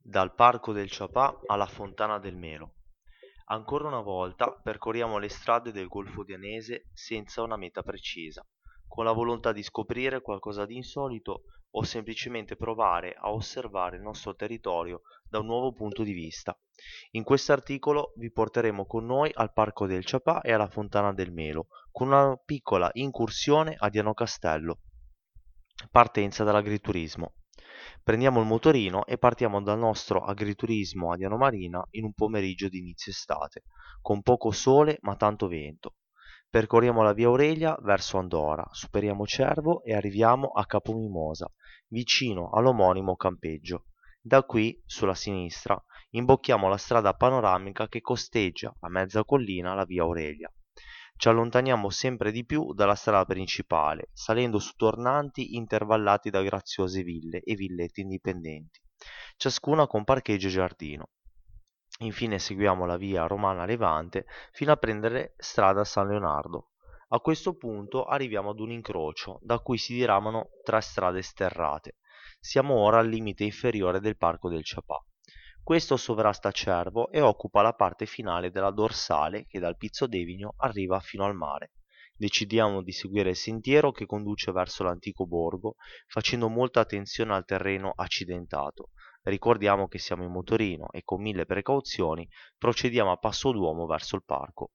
Dal Parco del Ciapà alla Fontana del Melo. Ancora una volta percorriamo le strade del Golfo di Anese senza una meta precisa, con la volontà di scoprire qualcosa di insolito o semplicemente provare a osservare il nostro territorio da un nuovo punto di vista. In questo articolo vi porteremo con noi al Parco del Ciapà e alla Fontana del Melo, con una piccola incursione a Diano Castello. Partenza dall'agriturismo. Prendiamo il motorino e partiamo dal nostro agriturismo a Diano Marina in un pomeriggio di inizio estate, con poco sole ma tanto vento. Percorriamo la via Aurelia verso Andora, superiamo Cervo e arriviamo a Capomimosa, vicino all'omonimo campeggio. Da qui, sulla sinistra, imbocchiamo la strada panoramica che costeggia a mezza collina la via Aurelia. Ci allontaniamo sempre di più dalla strada principale, salendo su tornanti intervallati da graziose ville e villette indipendenti, ciascuna con parcheggio e giardino. Infine seguiamo la via Romana Levante fino a prendere strada San Leonardo. A questo punto arriviamo ad un incrocio da cui si diramano tre strade sterrate. Siamo ora al limite inferiore del Parco del Ciapà. Questo sovrasta Cervo e occupa la parte finale della dorsale che dal Pizzo d'Evigno arriva fino al mare. Decidiamo di seguire il sentiero che conduce verso l'antico borgo, facendo molta attenzione al terreno accidentato. Ricordiamo che siamo in motorino e con mille precauzioni procediamo a passo d'uomo verso il parco.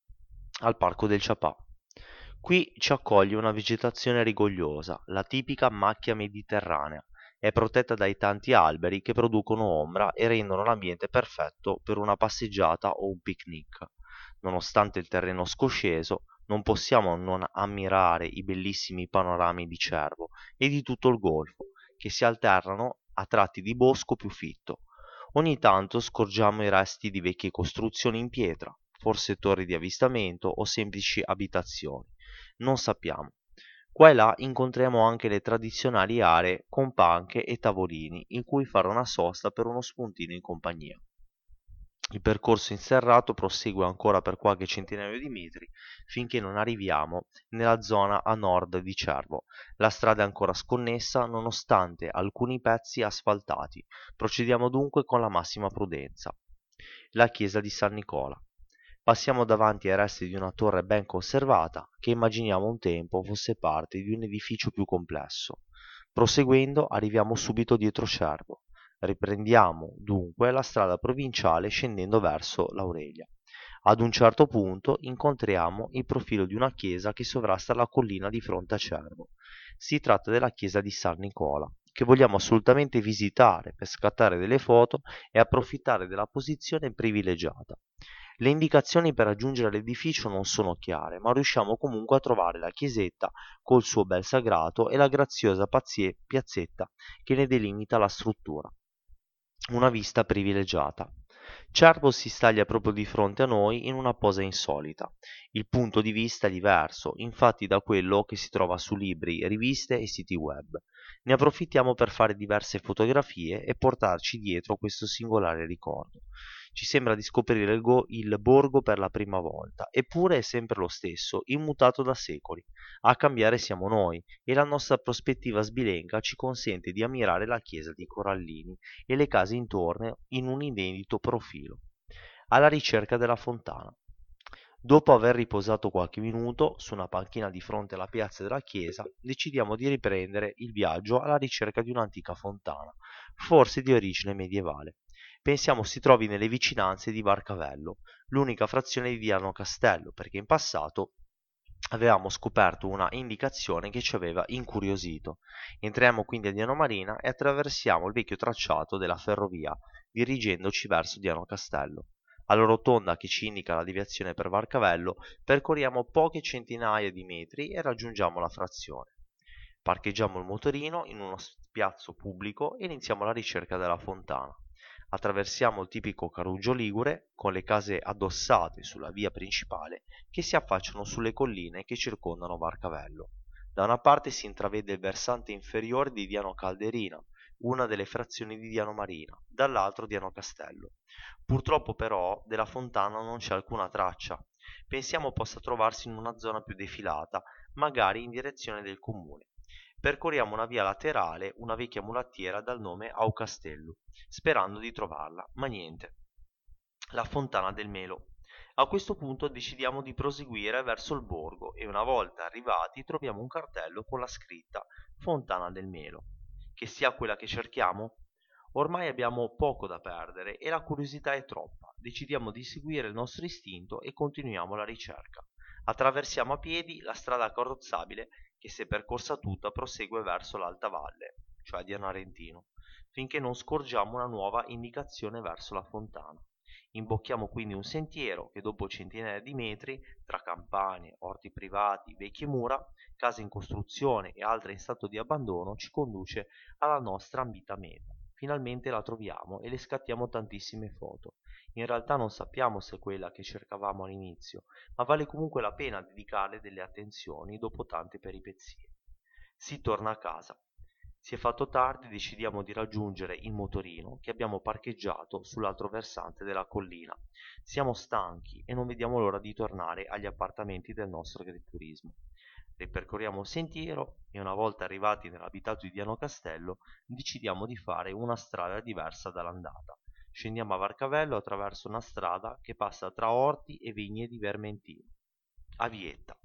Al Parco del Ciapà. Qui ci accoglie una vegetazione rigogliosa, la tipica macchia mediterranea. È protetta dai tanti alberi che producono ombra e rendono l'ambiente perfetto per una passeggiata o un picnic. Nonostante il terreno scosceso, non possiamo non ammirare i bellissimi panorami di Cervo e di tutto il golfo, che si alternano a tratti di bosco più fitto. Ogni tanto scorgiamo i resti di vecchie costruzioni in pietra, forse torri di avvistamento o semplici abitazioni. Non sappiamo. Qua e là incontriamo anche le tradizionali aree con panche e tavolini in cui fare una sosta per uno spuntino in compagnia. Il percorso inserrato prosegue ancora per qualche centinaio di metri finché non arriviamo nella zona a nord di Cervo. La strada è ancora sconnessa nonostante alcuni pezzi asfaltati. Procediamo dunque con la massima prudenza. La chiesa di San Nicola. Passiamo davanti ai resti di una torre ben conservata che immaginiamo un tempo fosse parte di un edificio più complesso. Proseguendo arriviamo subito dietro Cervo. Riprendiamo dunque la strada provinciale scendendo verso l'Aurelia. Ad un certo punto incontriamo il profilo di una chiesa che sovrasta la collina di fronte a Cervo. Si tratta della chiesa di San Nicola, che vogliamo assolutamente visitare per scattare delle foto e approfittare della posizione privilegiata. Le indicazioni per raggiungere l'edificio non sono chiare, ma riusciamo comunque a trovare la chiesetta col suo bel sagrato e la graziosa piazzetta che ne delimita la struttura. Una vista privilegiata. Cervo si staglia proprio di fronte a noi in una posa insolita. Il punto di vista è diverso, infatti, da quello che si trova su libri, riviste e siti web. Ne approfittiamo per fare diverse fotografie e portarci dietro questo singolare ricordo. Ci sembra di scoprire il borgo per la prima volta, eppure è sempre lo stesso, immutato da secoli. A cambiare siamo noi, e la nostra prospettiva sbilenca ci consente di ammirare la chiesa di Corallini e le case intorno in un inedito profilo. Alla ricerca della fontana. Dopo aver riposato qualche minuto su una panchina di fronte alla piazza della chiesa, decidiamo di riprendere il viaggio alla ricerca di un'antica fontana, forse di origine medievale. Pensiamo si trovi nelle vicinanze di Barcavello, l'unica frazione di Diano Castello, perché in passato avevamo scoperto una indicazione che ci aveva incuriosito. Entriamo quindi a Diano Marina e attraversiamo il vecchio tracciato della ferrovia, dirigendoci verso Diano Castello. Alla rotonda che ci indica la deviazione per Barcavello, percorriamo poche centinaia di metri e raggiungiamo la frazione. Parcheggiamo il motorino in uno spiazzo pubblico e iniziamo la ricerca della fontana. Attraversiamo il tipico Carugio ligure con le case addossate sulla via principale che si affacciano sulle colline che circondano Barcavello. Da una parte si intravede il versante inferiore di Diano Calderina, una delle frazioni di Diano Marina, dall'altro Diano Castello. Purtroppo però della fontana non c'è alcuna traccia. Pensiamo possa trovarsi in una zona più defilata, magari in direzione del comune. Percorriamo una via laterale, una vecchia mulattiera dal nome Au Castello, sperando di trovarla, ma niente. La fontana del Melo. A questo punto decidiamo di proseguire verso il borgo e una volta arrivati troviamo un cartello con la scritta Fontana del Melo. Che sia quella che cerchiamo? Ormai abbiamo poco da perdere e la curiosità è troppa. Decidiamo di seguire il nostro istinto e continuiamo la ricerca. Attraversiamo a piedi la strada carrozzabile che, se percorsa tutta, prosegue verso l'alta valle, cioè di Arentino, finché non scorgiamo una nuova indicazione verso la fontana. Imbocchiamo quindi un sentiero che, dopo centinaia di metri, tra campagne, orti privati, vecchie mura, case in costruzione e altre in stato di abbandono, ci conduce alla nostra ambita meta. Finalmente la troviamo e le scattiamo tantissime foto. In realtà non sappiamo se è quella che cercavamo all'inizio, ma vale comunque la pena dedicarle delle attenzioni dopo tante peripezie. Si torna a casa. Si è fatto tardi e decidiamo di raggiungere il motorino che abbiamo parcheggiato sull'altro versante della collina. Siamo stanchi e non vediamo l'ora di tornare agli appartamenti del nostro agriturismo. Ripercorriamo il sentiero e una volta arrivati nell'abitato di Diano Castello decidiamo di fare una strada diversa dall'andata. Scendiamo a Varcavello attraverso una strada che passa tra orti e vigne di Vermentino, a Vietta.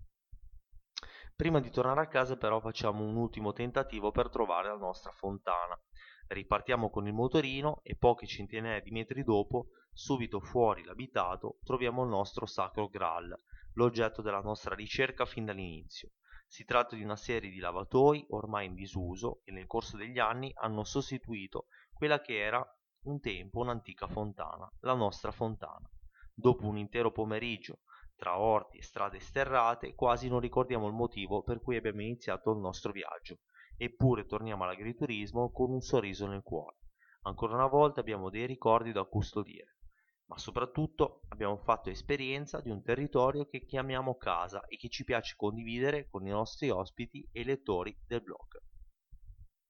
Prima di tornare a casa però facciamo un ultimo tentativo per trovare la nostra fontana. Ripartiamo con il motorino e poche centinaia di metri dopo, subito fuori l'abitato, troviamo il nostro sacro Graal, l'oggetto della nostra ricerca fin dall'inizio. Si tratta di una serie di lavatoi ormai in disuso che nel corso degli anni hanno sostituito quella che era un tempo un'antica fontana, la nostra fontana. Dopo un intero pomeriggio tra orti e strade sterrate, quasi non ricordiamo il motivo per cui abbiamo iniziato il nostro viaggio, eppure torniamo all'agriturismo con un sorriso nel cuore. Ancora una volta abbiamo dei ricordi da custodire, ma soprattutto abbiamo fatto esperienza di un territorio che chiamiamo casa e che ci piace condividere con i nostri ospiti e lettori del blog.